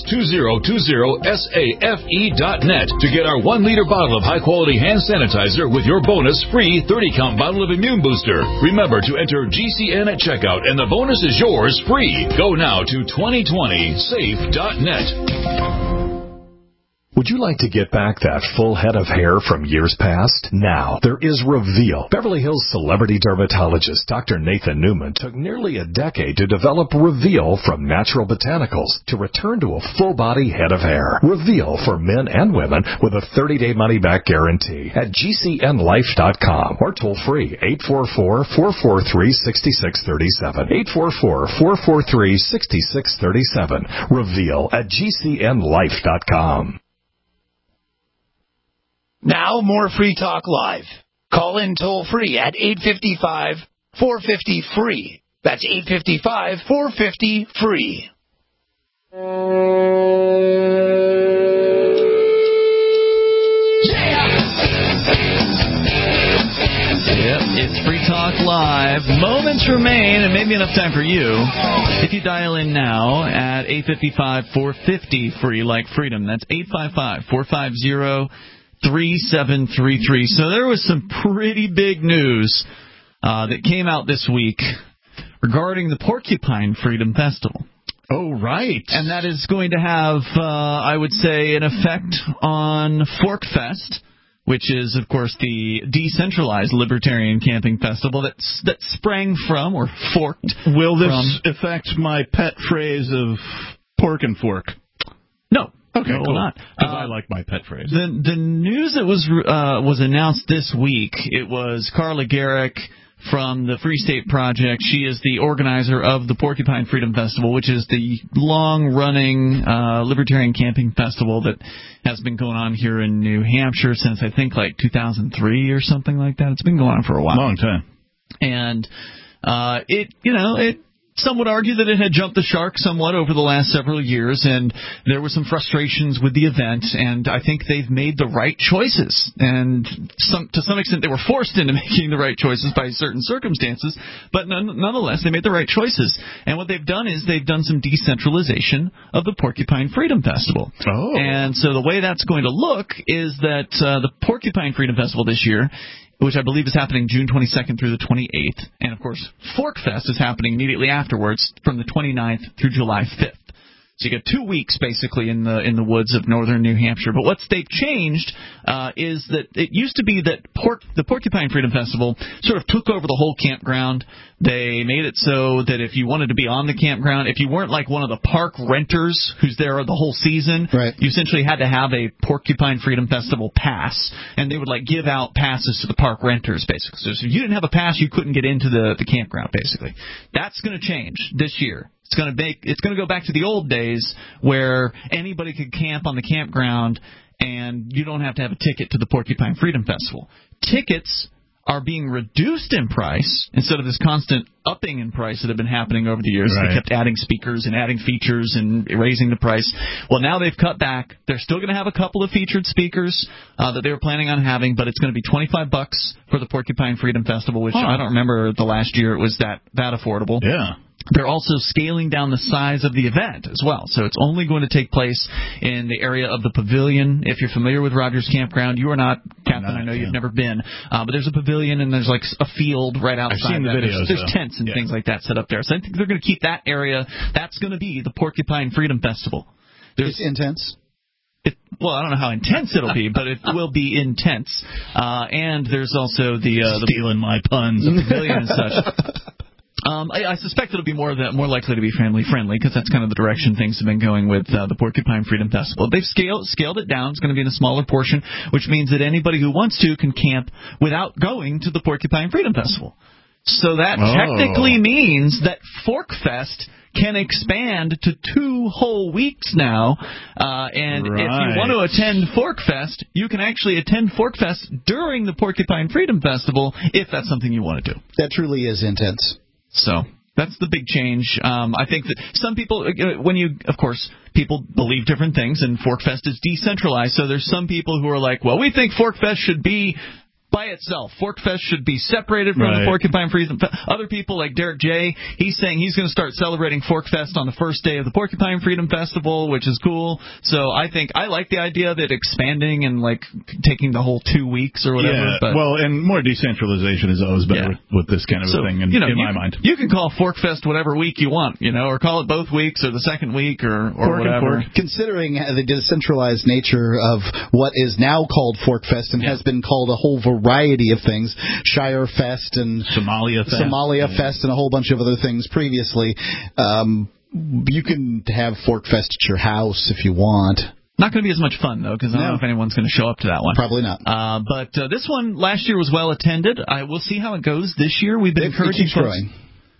S23: 2020safe.net to get our 1-liter bottle of high-quality hand sanitizer with your bonus free 30-count bottle of Immune Booster. Remember to enter GCN at checkout, and the bonus is yours free. Go now to 2020safe.net.
S1: Would you like to get back that full head of hair from years past? Now, there is Reveal. Beverly Hills celebrity dermatologist Dr. Nathan Newman took nearly a decade to develop Reveal from natural botanicals to return to a full-body head of hair. Reveal for men and women with a 30-day money-back guarantee at GCNlife.com or toll-free 844-443-6637. 844-443-6637. Reveal at GCNlife.com.
S14: Now, more Free Talk Live. Call in toll-free at 855-450-FREE. That's 855-450-FREE.
S2: Yep, it's Free Talk Live. Moments remain, and maybe enough time for you. If you dial in now at 855-450-FREE, like freedom. That's 855-450-3733. So there was some pretty big news that came out this week regarding the Porcupine Freedom Festival.
S3: Oh, right.
S2: And that is going to have, I would say, an effect on ForkFest, which is, of course, the decentralized libertarian camping festival that sprang from or forked.
S3: Will this affect my pet phrase of pork and fork?
S2: No.
S3: Okay,
S2: no,
S3: cool.
S2: Not.
S3: Because I like my pet phrase.
S2: The news that was announced this week, it was Carla Garrick from the Free State Project. She is the organizer of the Porcupine Freedom Festival, which is the long-running libertarian camping festival that has been going on here in New Hampshire since, I think, like 2003 or something like that. It's been going on for a while.
S3: Long time.
S2: And some would argue that it had jumped the shark somewhat over the last several years, and there were some frustrations with the event, and I think they've made the right choices. And to some extent, they were forced into making the right choices by certain circumstances, but nonetheless, they made the right choices. And what they've done is they've done some decentralization of the Porcupine Freedom Festival.
S3: Oh.
S2: And so the way that's going to look is that the Porcupine Freedom Festival this year, which I believe is happening June 22nd through the 28th. And, of course, ForkFest is happening immediately afterwards from the 29th through July 5th. So you get 2 weeks, basically, in the woods of northern New Hampshire. But what they've changed is that it used to be that the Porcupine Freedom Festival sort of took over the whole campground. They made it so that if you wanted to be on the campground, if you weren't like one of the park renters who's there the whole season, right, you essentially had to have a Porcupine Freedom Festival pass, and they would like give out passes to the park renters, basically. So if you didn't have a pass, you couldn't get into the campground, basically. That's going to change this year. It's going to go back to the old days where anybody could camp on the campground and you don't have to have a ticket to the Porcupine Freedom Festival. Tickets are being reduced in price instead of this constant upping in price that had been happening over the years. Right. They kept adding speakers and adding features and raising the price. Well, now they've cut back. They're still going to have a couple of featured speakers that they were planning on having, but it's going to be $25 for the Porcupine Freedom Festival, which I don't remember the last year it was that affordable.
S3: Yeah.
S2: They're also scaling down the size of the event as well. So it's only going to take place in the area of the pavilion. If you're familiar with Rogers Campground, you are not, Captain. I know you've never been. But there's a pavilion and there's like a field right outside.
S3: I've seen the videos.
S2: There's tents and things like that set up there. So I think they're going to keep that area. That's going to be the Porcupine Freedom Festival.
S4: It's intense.
S2: Well, I don't know how intense it'll be, but it will be intense. And there's also the
S3: stealing my puns,
S2: the pavilion and such. I suspect it'll be more likely to be family friendly because that's kind of the direction things have been going with the Porcupine Freedom Festival. They've scaled it down. It's going to be in a smaller portion, which means that anybody who wants to can camp without going to the Porcupine Freedom Festival. So that technically means that Fork Fest can expand to 2 whole weeks now. And if you want to attend Fork Fest, you can actually attend Fork Fest during the Porcupine Freedom Festival if that's something you want to do.
S4: That truly is intense.
S2: So that's the big change. I think that some people, of course, people believe different things, and Fork Fest is decentralized. So there's some people who are like, well, we think Fork Fest should be by itself. Fork Fest should be separated from the Porcupine Freedom Festival. Other people like Derek J., he's saying he's going to start celebrating Fork Fest on the first day of the Porcupine Freedom Festival, which is cool. So I like the idea that expanding and like taking the whole 2 weeks or whatever.
S3: Yeah, and more decentralization is always better with this kind of a thing in my mind.
S2: You can call Fork Fest whatever week you want, or call it both weeks or the second week or whatever.
S4: Considering the decentralized nature of what is now called Fork Fest and has been called a whole variety of things, Shire Fest and Somalia Fest and a whole bunch of other things previously. You can have Fork Fest at your house if you want.
S2: Not going to be as much fun, though, because I don't know if anyone's going to show up to that one.
S4: Probably not.
S2: But this one last year was well attended. We'll see how it goes this year. We've been encouraging folks. Growing.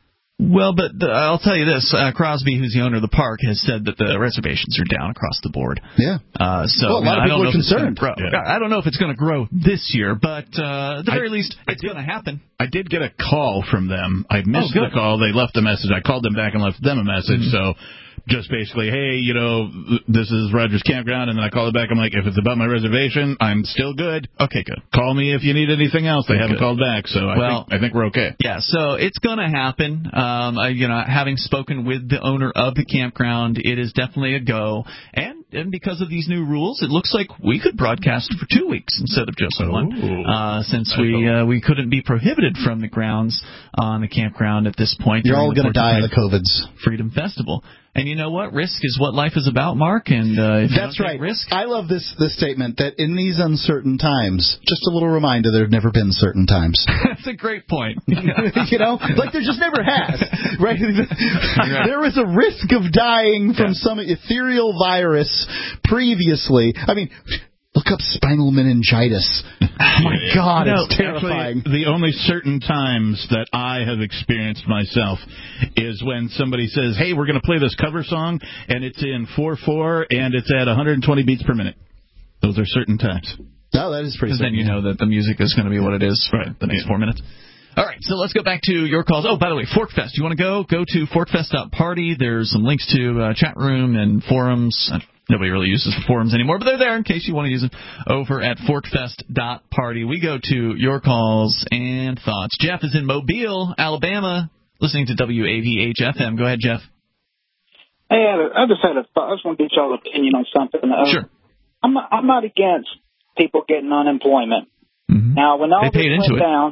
S2: Well, but I'll tell you this. Crosby, who's the owner of the park, has said that the reservations are down across the board.
S4: Yeah.
S2: So
S4: a lot of people are concerned.
S2: I don't know if it's going to grow this year, but at the very least, it's going to happen.
S3: I did get a call from them. I missed the call. They left a message. I called them back and left them a message. So just basically, hey, this is Rogers Campground, and then I called it back. I'm like, if it's about my reservation, I'm still good.
S2: Okay, good.
S3: Call me if you need anything else. They haven't called back, so I think we're okay.
S2: Yeah, so it's going to happen. Having spoken with the owner of the campground, it is definitely a go. And because of these new rules, it looks like we could broadcast for 2 weeks instead of just one, since we couldn't be prohibited from the grounds on the campground at this point.
S4: You're all going to die of the COVIDs.
S2: Freedom Festival. And you know what? Risk is what life is about, Mark. And if
S4: that's
S2: you don't
S4: right.
S2: take risk.
S4: I love this statement that in these uncertain times, just a little reminder, there have never been certain times.
S2: That's a great point.
S4: Like there just never has. Right? There was a risk of dying from some ethereal virus previously. I mean, look up spinal meningitis. Oh, my God, it's terrifying.
S3: Actually, the only certain times that I have experienced myself is when somebody says, hey, we're going to play this cover song, and it's in 4/4, and it's at 120 beats per minute. Those are certain times.
S4: No, that is pretty certain.
S2: Then you know that the music is going to be what it is for the next 4 minutes. All right, so let's go back to your calls. Oh, by the way, Fork Fest. You want to go? Go to forkfest.party. There's some links to chat room and forums. Nobody really uses forums anymore, but they're there in case you want to use them over at forkfest.party. We go to your calls and thoughts. Jeff is in Mobile, Alabama, listening to WAVH-FM. Go ahead, Jeff.
S6: Hey, I just had a thought. I just want to get y'all's opinion on something.
S2: Sure.
S6: I'm not against people getting unemployment.
S2: Mm-hmm.
S6: Now, when all this went down,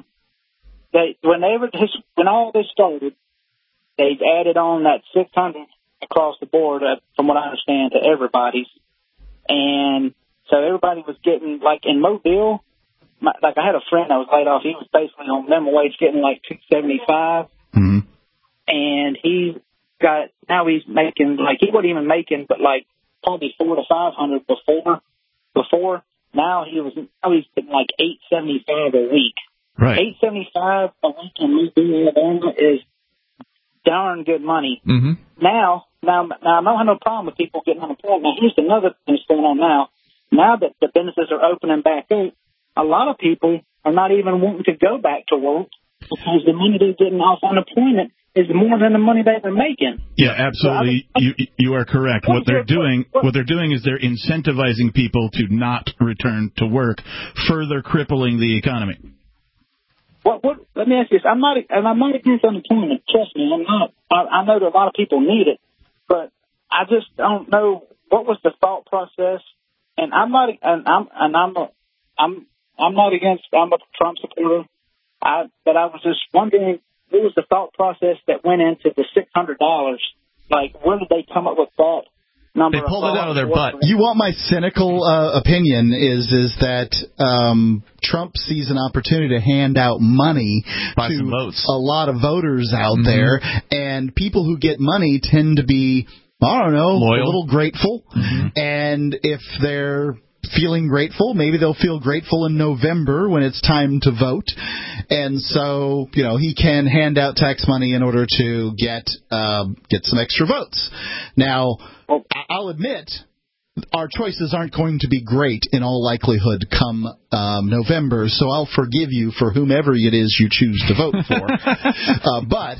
S6: when all this started, they've added on that 600 across the board, from what I understand, to everybody's. And so everybody was getting, like in Mobile, like I had a friend that was laid off. He was basically on minimum wage getting like $275.
S3: Mm-hmm.
S6: And now he's making, like he wasn't even making, but like probably $400 to $500 before. Now he's getting like $875 a week.
S3: Right.
S6: $875 a week in Mobile, Alabama is darn good money.
S2: Mm-hmm.
S6: Now, I don't have no problem with people getting unemployed. Now, here's another thing that's going on now. Now that the businesses are opening back up, a lot of people are not even wanting to go back to work because the money they're getting off unemployment is more than the money they were making.
S3: Yeah, absolutely. You are correct. What they're doing is they're incentivizing people to not return to work, further crippling the economy.
S6: Let me ask you this. I'm not against unemployment. Trust me, I'm not. I know that a lot of people need it, but I just don't know what was the thought process. And I'm not against. I'm a Trump supporter. But I was just wondering, what was the thought process that went into the $600? Like, where did they come up with that number?
S2: They pulled it out of their butt.
S4: You want my cynical opinion is that Trump sees an opportunity to hand out money to a lot of voters out there, and people who get money tend to be, I don't know,
S2: loyal,
S4: a little grateful, and if they're feeling grateful, maybe they'll feel grateful in November when it's time to vote, and so he can hand out tax money in order to get some extra votes. Now, I'll admit, our choices aren't going to be great in all likelihood come November, so I'll forgive you for whomever it is you choose to vote for. But,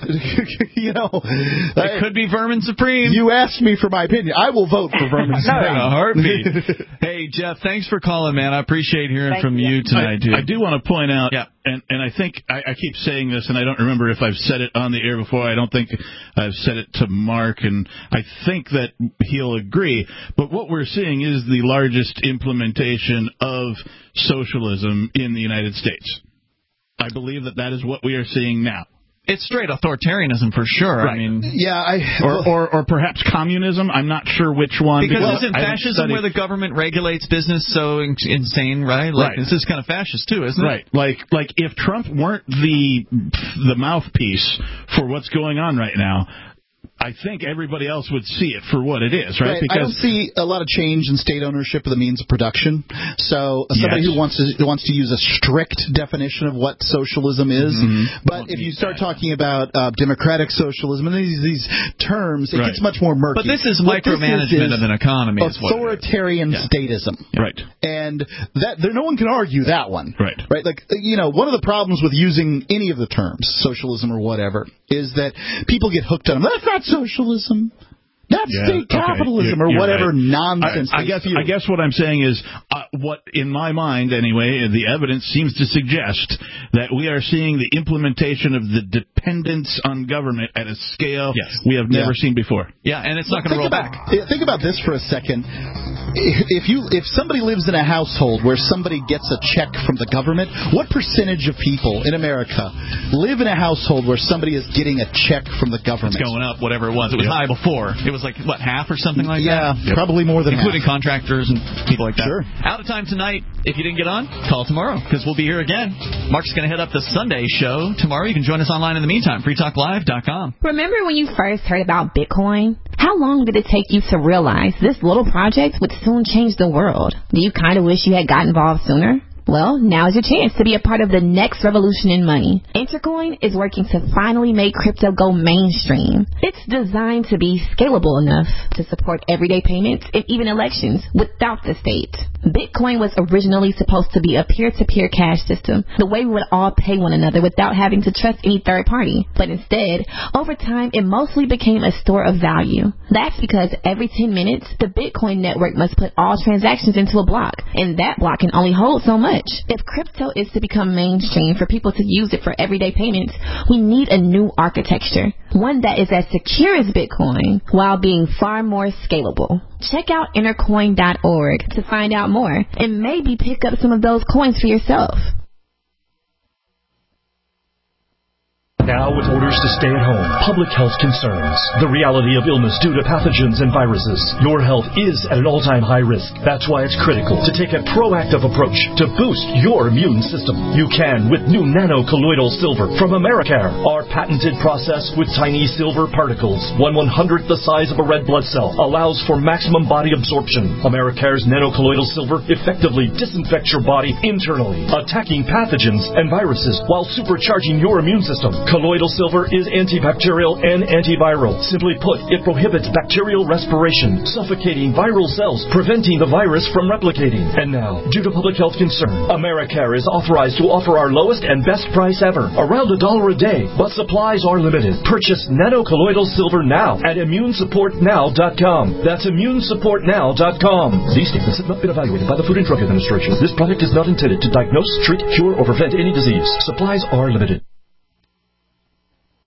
S2: it could be Vermin Supreme.
S4: You asked me for my opinion. I will vote for Vermin Supreme.
S2: In a heartbeat. Hey, Jeff, thanks for calling, man. I appreciate hearing from you tonight, dude.
S3: I do want to point out, and I think I keep saying this, and I don't remember if I've said it on the air before. I don't think I've said it to Mark, and I think that he'll agree. But what we're seeing is the largest implementation of socialism in the United States. I believe that is what we are seeing now.
S2: It's straight authoritarianism for sure.
S3: Right.
S2: I mean,
S3: or perhaps communism. I'm not sure which one.
S2: Because isn't fascism where the government regulates business so insane, right? Like, this is kind of fascist too, isn't it?
S3: Right. Like if Trump weren't the mouthpiece for what's going on right now, I think everybody else would see it for what it is, right?
S4: Because I don't see a lot of change in state ownership of the means of production. So somebody who wants to use a strict definition of what socialism is, but if you start talking about democratic socialism and these terms, it gets much more murky.
S2: But this is micromanagement of an economy.
S4: Authoritarian statism.
S3: Right.
S4: And no one can argue that one.
S3: Right.
S4: Like, one of the problems with using any of the terms, socialism or whatever, is that people get hooked on them. That's not socialism. That's state capitalism or whatever nonsense.
S3: I guess what I'm saying is, what in my mind anyway, the evidence seems to suggest that we are seeing the implementation of the dependence on government at a scale we have never seen before.
S2: Yeah, and it's not going to roll back.
S4: Think about this for a second. If somebody lives in a household where somebody gets a check from the government, what percentage of people in America live in a household where somebody is getting a check from the government?
S2: It's going up, whatever it was. It was high before. It was like, half or something like that?
S4: Yeah, probably more than
S2: including
S4: half.
S2: Contractors and people like that.
S4: Sure.
S2: Out of time tonight. If you didn't get on, call tomorrow, because we'll be here again. Mark's going to head up the Sunday show tomorrow. You can join us online in the meantime, freetalklive.com.
S8: Remember when you first heard about Bitcoin? How long did it take you to realize this little project would soon change the world? Do you kind of wish you had got involved sooner? Well, now is your chance to be a part of the next revolution in money. Intercoin is working to finally make crypto go mainstream. It's designed to be scalable enough to support everyday payments and even elections without the state. Bitcoin was originally supposed to be a peer-to-peer cash system, the way we would all pay one another without having to trust any third party. But instead, over time, it mostly became a store of value. That's because every 10 minutes, the Bitcoin network must put all transactions into a block, and that block can only hold so much. If crypto is to become mainstream for people to use it for everyday payments, we need a new architecture, one that is as secure as Bitcoin while being far more scalable. Check out intercoin.org to find out more and maybe pick up some of those coins for yourself.
S10: Now, with orders to stay at home, public health concerns, the reality of illness due to pathogens and viruses, your health is at an all-time high risk. That's why it's critical to take a proactive approach to boost your immune system. You can with new nano-colloidal silver from Americare. Our patented process with tiny silver particles, 1/100th the size of a red blood cell, allows for maximum body absorption. Americare's nano-colloidal silver effectively disinfects your body internally, attacking pathogens and viruses while supercharging your immune system. Colloidal silver is antibacterial and antiviral. Simply put, it prohibits bacterial respiration, suffocating viral cells, preventing the virus from replicating. And now, due to public health concern, Americare is authorized to offer our lowest and best price ever, around $1 a day, but supplies are limited. Purchase nanocolloidal silver now at immunesupportnow.com. That's immunesupportnow.com. These statements have not been evaluated by the Food and Drug Administration. This product is not intended to diagnose, treat, cure, or prevent any disease. Supplies are limited.